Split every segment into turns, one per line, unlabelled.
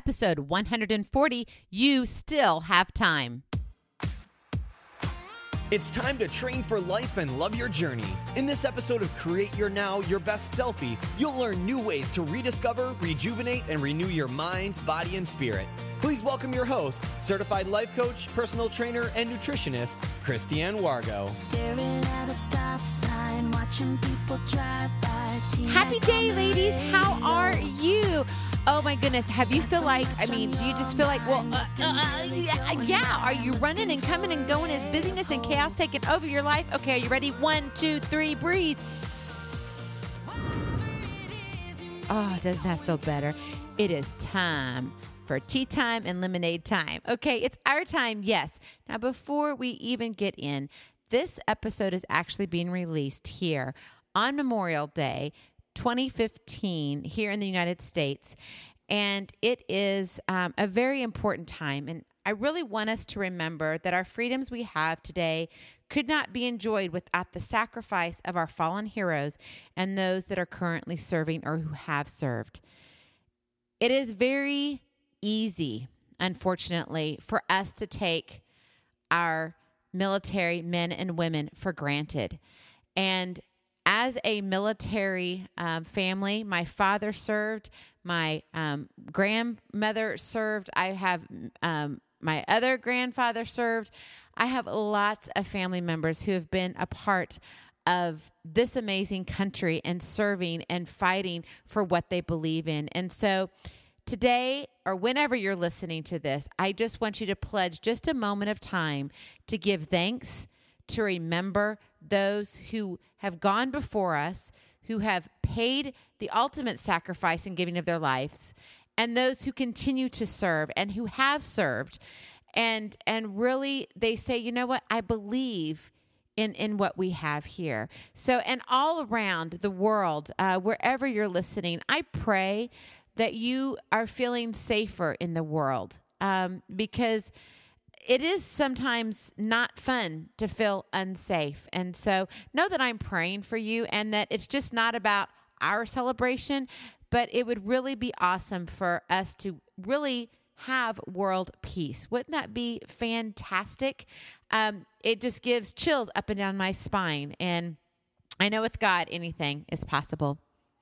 episode 140, You Still Have Time.
It's time to train for life and love your journey. In this episode of Create Your Now, Your Best Selfie, you'll learn new ways to rediscover, rejuvenate, and renew your mind, body, and spirit. Please welcome your host, certified life coach, personal trainer, and nutritionist, Christiane Wargo.
Staring at a stop sign, watching people drive by.
Happy day, ladies. How are you? Oh my goodness. Have you feel like, do you just feel like, yeah. Are you running and coming and going? Is busyness and chaos taking over your life? Okay, are you ready? 1, 2, 3, breathe. Oh, doesn't that feel better? It is time for tea time and lemonade time. Okay, it's our time, yes. Now, before we even get in, this episode is actually being released here on Memorial Day, 2015 here in the United States, and it is a very important time, and I really want us to remember that our freedoms we have today could not be enjoyed without the sacrifice of our fallen heroes and those that are currently serving or who have served. It is very easy, unfortunately, for us to take our military men and women for granted, and as a military family, my father served, my grandmother served, I have my other grandfather served. I have lots of family members who have been a part of this amazing country and serving and fighting for what they believe in. And so today, or whenever you're listening to this, I just want you to pledge just a moment of time to give thanks, to remember those who have gone before us, who have paid the ultimate sacrifice in giving of their lives, and those who continue to serve and who have served. And really, they say, you know what, I believe in what we have here. So, and all around the world, wherever you're listening, I pray that you are feeling safer in the world, because it is sometimes not fun to feel unsafe. And so know that I'm praying for you and that it's just not about our celebration, but it would really be awesome for us to really have world peace. Wouldn't that be fantastic? It just gives chills up and down my spine. And I know with God, anything is possible.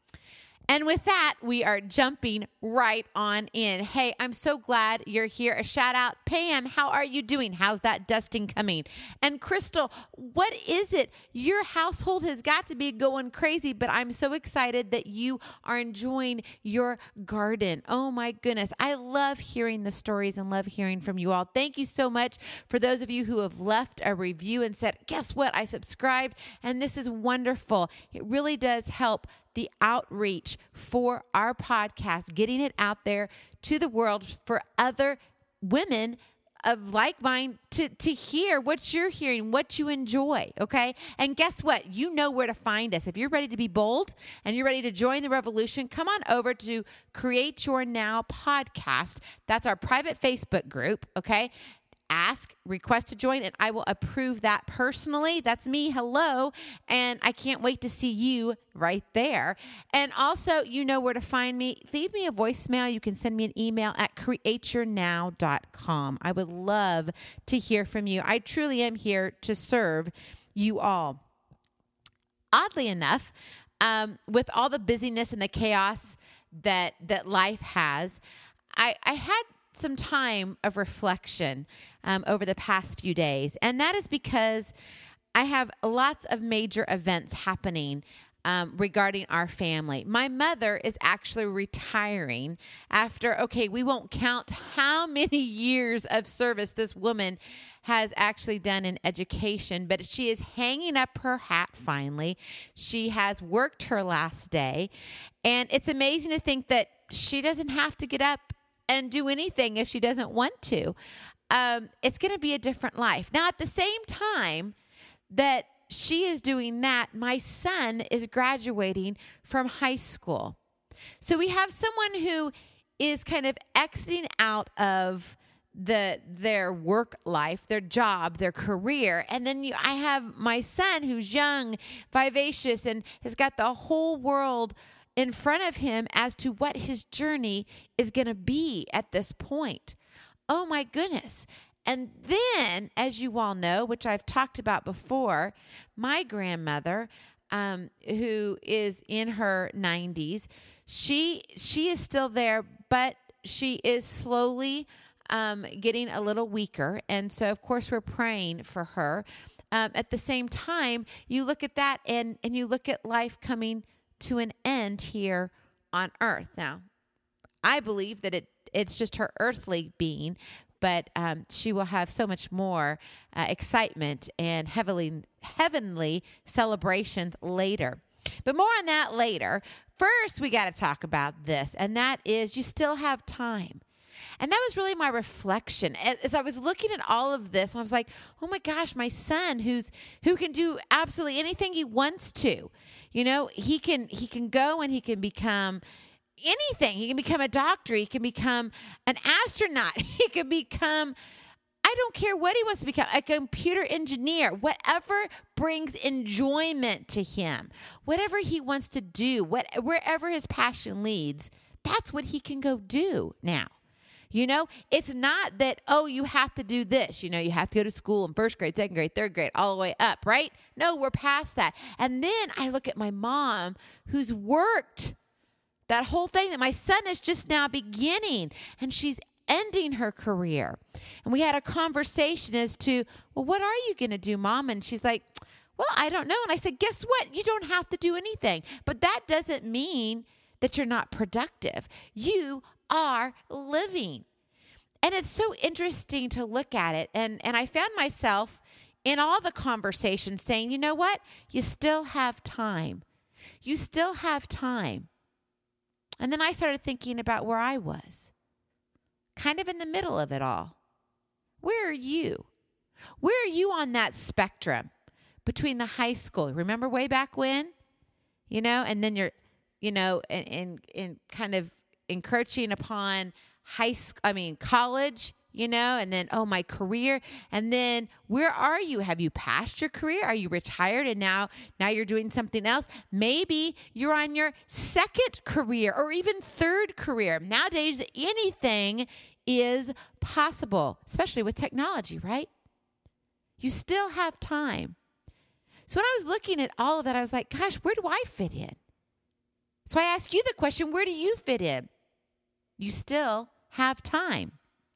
And with that, we are jumping right on in. Hey, I'm so glad you're here. A shout out, Pam, how are you doing? How's that dusting coming? And Crystal, what is it? Your household has got to be going crazy, but I'm so excited that you are enjoying your garden. Oh my goodness. I love hearing the stories and love hearing from you all. Thank you so much for those of you who have left a review and said, guess what? I subscribed and this is wonderful. It really does help the outreach for our podcast, getting it out there to the world for other women of like mind to hear what you're hearing, what you enjoy, okay? And guess what? You know where to find us. If you're ready to be bold and you're ready to join the revolution, come on over to Create Your Now Podcast. That's our private Facebook group, okay? Request to join, and I will approve that personally. That's me. Hello. And I can't wait to see you right there. And also, you know where to find me. Leave me a voicemail. You can send me an email at createyournow.com. I would love to hear from you. I truly am here to serve you all. Oddly enough, with all the busyness and the chaos that life has, I had some time of reflection over the past few days. And that is because I have lots of major events happening regarding our family. My mother is actually retiring after, we won't count how many years of service this woman has actually done in education, but she is hanging up her hat finally. She has worked her last day. And it's amazing to think that she doesn't have to get up and do anything if she doesn't want to. It's going to be a different life. Now, at the same time that she is doing that, my son is graduating from high school. So we have someone who is kind of exiting out of their work life, their job, their career. And then I have my son who's young, vivacious, and has got the whole world in front of him as to what his journey is going to be at this point. Oh my goodness. And then, as you all know, which I've talked about before, my grandmother, who is in her 90s, she is still there, but she is slowly getting a little weaker. And so, of course, we're praying for her. At the same time, you look at that and you look at life coming to an end here on earth. Now, I believe that it's just her earthly being, but she will have so much more excitement and heavenly celebrations later. But more on that later. First, we got to talk about this, and that is you still have time. And that was really my reflection. As I was looking at all of this, I was like, oh my gosh, my son who can do absolutely anything he wants to. You know, he can go and he can become anything. He can become a doctor. He can become an astronaut. He can become, I don't care what he wants to become, a computer engineer, whatever brings enjoyment to him, whatever he wants to do, wherever his passion leads, that's what he can go do now. You know, it's not that, oh, you have to do this. You know, you have to go to school in first grade, second grade, third grade, all the way up, right? No, we're past that. And then I look at my mom who's worked that whole thing that my son is just now beginning, and she's ending her career. And we had a conversation as to, well, what are you going to do, Mom? And she's like, well, I don't know. And I said, guess what? You don't have to do anything. But that doesn't mean that you're not productive. You are living. And it's so interesting to look at it. And I found myself in all the conversations saying, you know what? You still have time. You still have time. And then I started thinking about where I was, kind of in the middle of it all. Where are you? Where are you on that spectrum between the high school? Remember way back when? You know, and then you're, you know, and kind of encroaching upon college, you know, and then, oh, my career. And then where are you? Have you passed your career? Are you retired and now you're doing something else? Maybe you're on your second career or even third career. Nowadays, anything is possible, especially with technology, right? You still have time. So when I was looking at all of that, I was like, gosh, where do I fit in? So I ask you the question, where do you fit in? You still have time.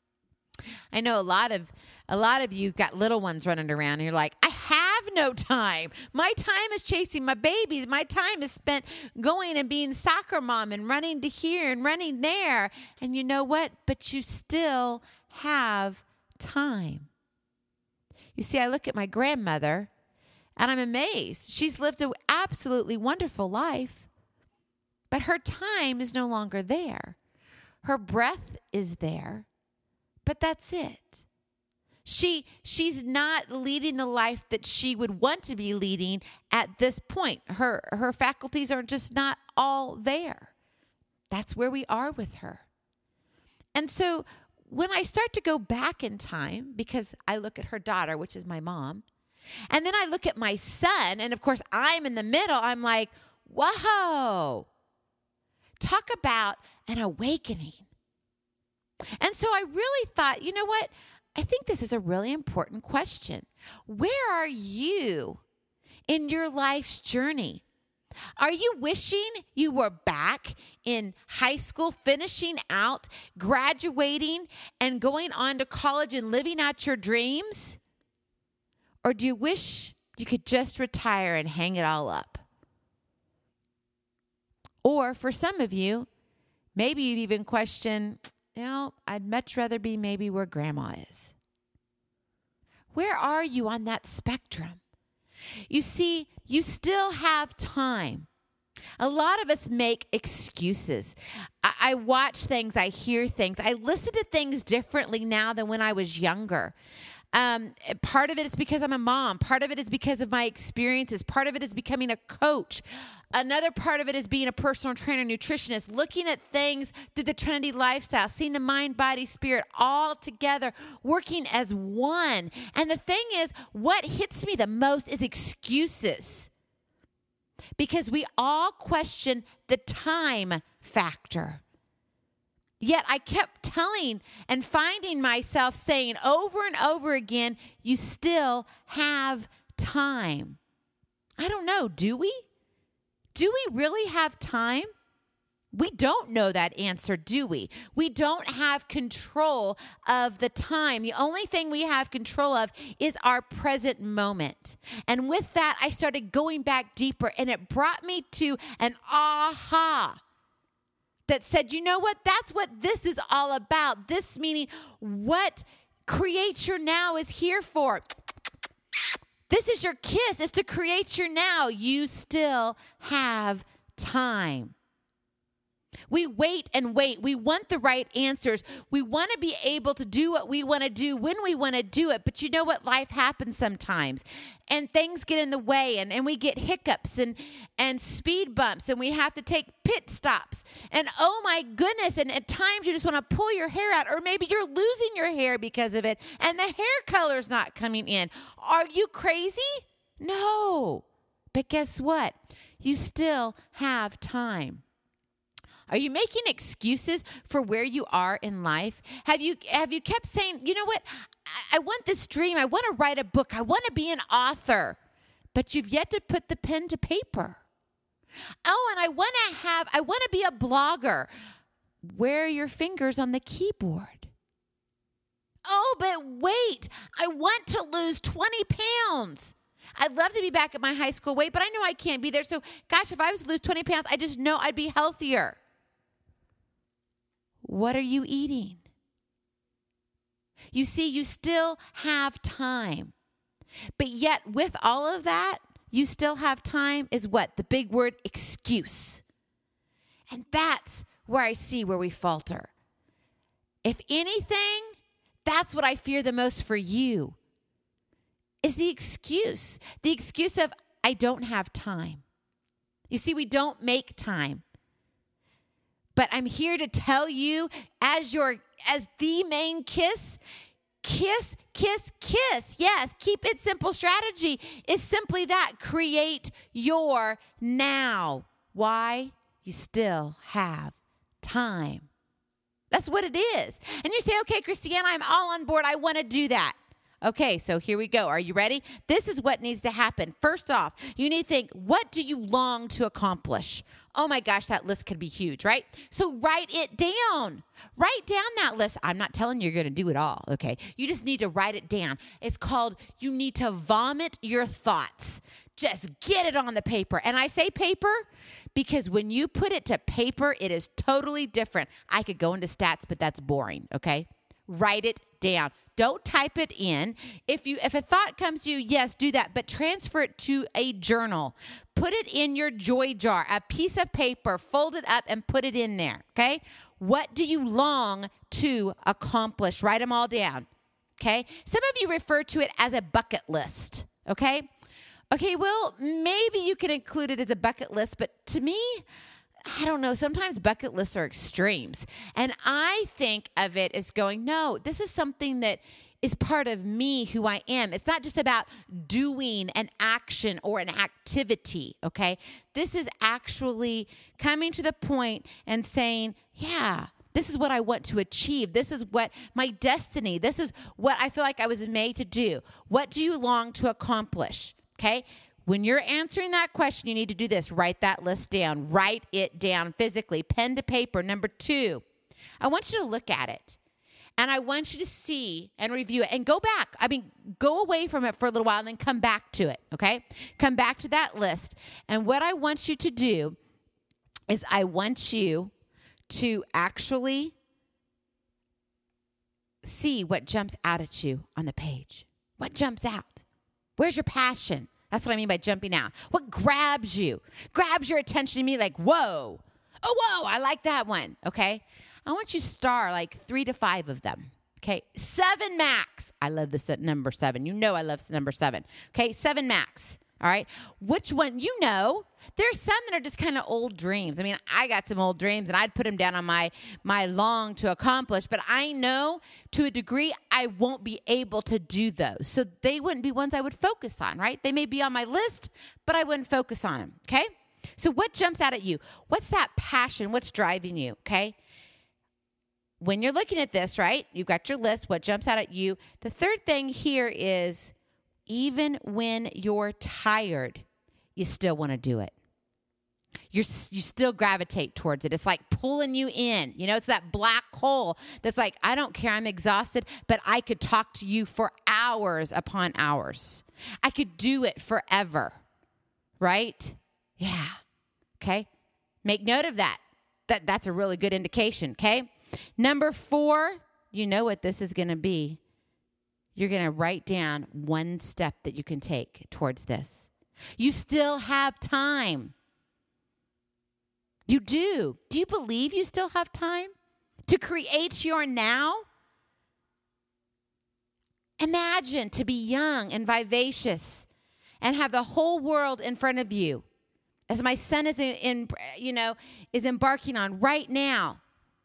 I know a lot of you got little ones running around and you're like, I have no time. My time is chasing my babies. My time is spent going and being soccer mom and running to here and running there. And you know what? But you still have time. You see, I look at my grandmother and I'm amazed. She's lived an absolutely wonderful life, but her time is no longer there. Her breath is there, but that's it. She's not leading the life that she would want to be leading at this point. Her faculties are just not all there. That's where we are with her. And so when I start to go back in time, because I look at her daughter, which is my mom, and then I look at my son, and of course I'm in the middle, I'm like, whoa, talk about an awakening. And so I really thought, you know what? I think this is a really important question. Where are you in your life's journey? Are you wishing you were back in high school, finishing out, graduating, and going on to college and living out your dreams? Or do you wish you could just retire and hang it all up? Or for some of you, maybe you've even questioned, I'd much rather be maybe where grandma is. Where are you on that spectrum? You see, you still have time. A lot of us make excuses. I watch things, I hear things, I listen to things differently now than when I was younger. Part of it is because I'm a mom. Part of it is because of my experiences. Part of it is becoming a coach. Another part of it is being a personal trainer, nutritionist, looking at things through the Trinity lifestyle, seeing the mind, body, spirit all together, working as one. And the thing is, what hits me the most is excuses. because we all question the time factor. Yet I kept telling and finding myself saying over and over again, you still have time. I don't know, do we? Do we really have time? We don't know that answer, do we? We don't have control of the time. The only thing we have control of is our present moment. And with that, I started going back deeper, and it brought me to an aha that said, you know what? That's what this is all about. This meaning what Create Your Now is here for. This is your kiss. It's to create your now. You still have time. We wait and wait. We want the right answers. We want to be able to do what we want to do when we want to do it. But you know what? Life happens sometimes. And things get in the way. And we get hiccups and speed bumps. And we have to take pit stops. And oh my goodness. And at times you just want to pull your hair out. Or maybe you're losing your hair because of it. And the hair color's not coming in. Are you crazy? No. But guess what? You still have time. Are you making excuses for where you are in life? Have you kept saying, you know what? I want this dream. I want to write a book. I want to be an author. But you've yet to put the pen to paper. Oh, and I want to be a blogger. Where are your fingers on the keyboard? Oh, but wait. I want to lose 20 pounds. I'd love to be back at my high school weight, but I know I can't be there. So, gosh, if I was to lose 20 pounds, I just know I'd be healthier. What are you eating? You see, you still have time. But yet, with all of that, you still have time is what? The big word, excuse. And that's where I see where we falter. If anything, that's what I fear the most for you, is the excuse. The excuse of, I don't have time. You see, we don't make time. But I'm here to tell you, as the main kiss, kiss, kiss, kiss. Yes, keep it simple strategy is simply that. Create your now. Why? You still have time. That's what it is. And you say, okay, Christiana, I'm all on board. I want to do that. Okay, so here we go. Are you ready? This is what needs to happen. First off, you need to think, what do you long to accomplish? Oh my gosh, that list could be huge, right? So write it down. Write down that list. I'm not telling you you're going to do it all, okay? You just need to write it down. It's called, you need to vomit your thoughts. Just get it on the paper. And I say paper because when you put it to paper, it is totally different. I could go into stats, but that's boring, okay? Write it down. Don't type it in. If a thought comes to you, yes, do that, but transfer it to a journal. Put it in your joy jar, a piece of paper, fold it up and put it in there, okay? What do you long to accomplish? Write them all down, okay? Some of you refer to it as a bucket list, okay? Okay, well, maybe you can include it as a bucket list, but to me, I don't know, sometimes bucket lists are extremes. And I think of it as going, no, this is something that is part of me, who I am. It's not just about doing an action or an activity, okay? This is actually coming to the point and saying, yeah, this is what I want to achieve. This is what my destiny, this is what I feel like I was made to do. What do you long to accomplish, okay? When you're answering that question, you need to do this. Write that list down. Write it down physically, pen to paper. Number 2, I want you to look at it. And I want you to see and review it and go back. Go away from it for a little while and then come back to it, okay? Come back to that list. And what I want you to do is I want you to actually see what jumps out at you on the page. What jumps out? Where's your passion? That's what I mean by jumping out. What grabs you? Grabs your attention to me like, whoa. Oh, whoa, I like that one, okay? I want you to star like 3 to 5 of them, okay? 7 max. I love this at number 7. You know I love number 7. Okay, 7 max, All right. Which one? There's some that are just kind of old dreams. I mean, I got some old dreams and I'd put them down on my long to accomplish, but I know to a degree I won't be able to do those. So they wouldn't be ones I would focus on, right? They may be on my list, but I wouldn't focus on them. Okay. So what jumps out at you? What's that passion? What's driving you? Okay. When you're looking at this, right? You've got your list. What jumps out at you? The third thing here is, even when you're tired, you still want to do it. You still gravitate towards it. It's like pulling you in. It's that black hole that's like, I don't care, I'm exhausted, but I could talk to you for hours upon hours. I could do it forever, right? Yeah. Okay. Make note of that. That's a really good indication, okay? Number 4, you know what this is going to be. You're going to write down one step that you can take towards this. You still have time. You do. Do you believe you still have time to create your now? Imagine to be young and vivacious and have the whole world in front of you, as my son is is embarking on right now.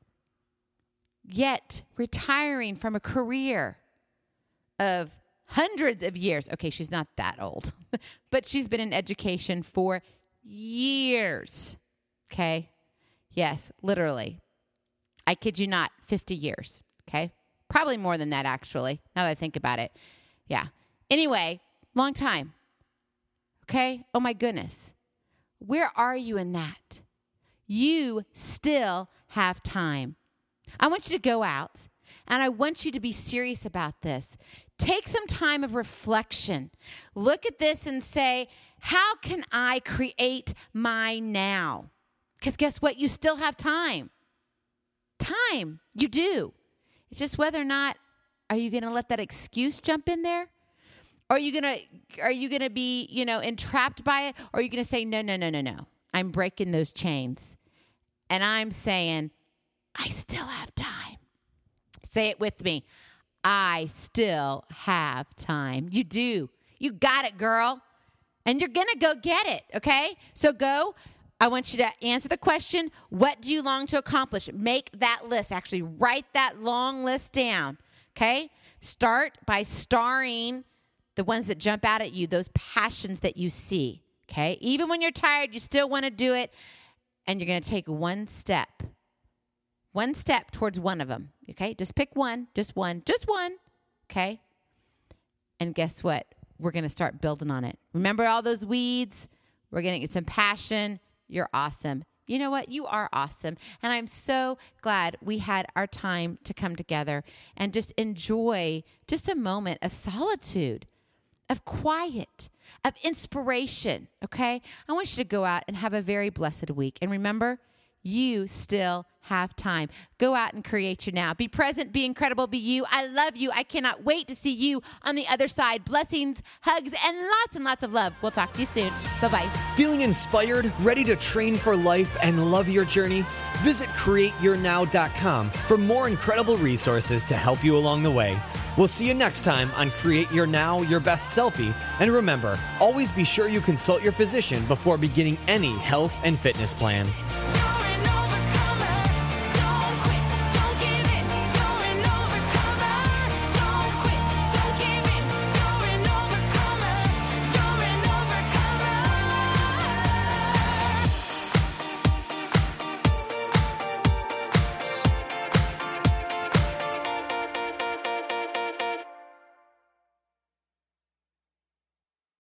Yet retiring from a career of hundreds of years. Okay, she's not that old, but she's been in education for years. Okay? Yes, literally. I kid you not, 50 years. Okay? Probably more than that, actually, now that I think about it. Yeah. Anyway, long time. Okay? Oh, my goodness. Where are you in that? You still have time. I want you to go out, and I want you to be serious about this. Take some time of reflection. Look at this and say, how can I create my now? Because guess what? You still have time. Time. You do. It's just whether or not, are you going to let that excuse jump in there? Or are you going to be, entrapped by it? Or are you going to say, no. I'm breaking those chains. And I'm saying, I still have time. Say it with me. I still have time. You do. You got it, girl. And you're going to go get it, okay? So go. I want you to answer the question, what do you long to accomplish? Make that list. Actually, write that long list down, okay? Start by starring the ones that jump out at you, those passions that you see, okay? Even when you're tired, you still want to do it, and you're going to take one step towards one of them, okay? Just pick one, just one, okay? And guess what? We're going to start building on it. Remember all those weeds? We're going to get some passion. You're awesome. You know what? You are awesome. And I'm so glad we had our time to come together and just enjoy just a moment of solitude, of quiet, of inspiration, okay? I want you to go out and have a very blessed week. And remember, you still have time. Go out and create your now. Be present, be incredible, be you. I love you. I cannot wait to see you on the other side. Blessings, hugs, and lots of love. We'll talk to you soon. Bye-bye.
Feeling inspired, ready to train for life and love your journey? Visit CreateYourNow.com for more incredible resources to help you along the way. We'll see you next time on Create Your Now, Your Best Selfie. And remember, always be sure you consult your physician before beginning any health and fitness plan.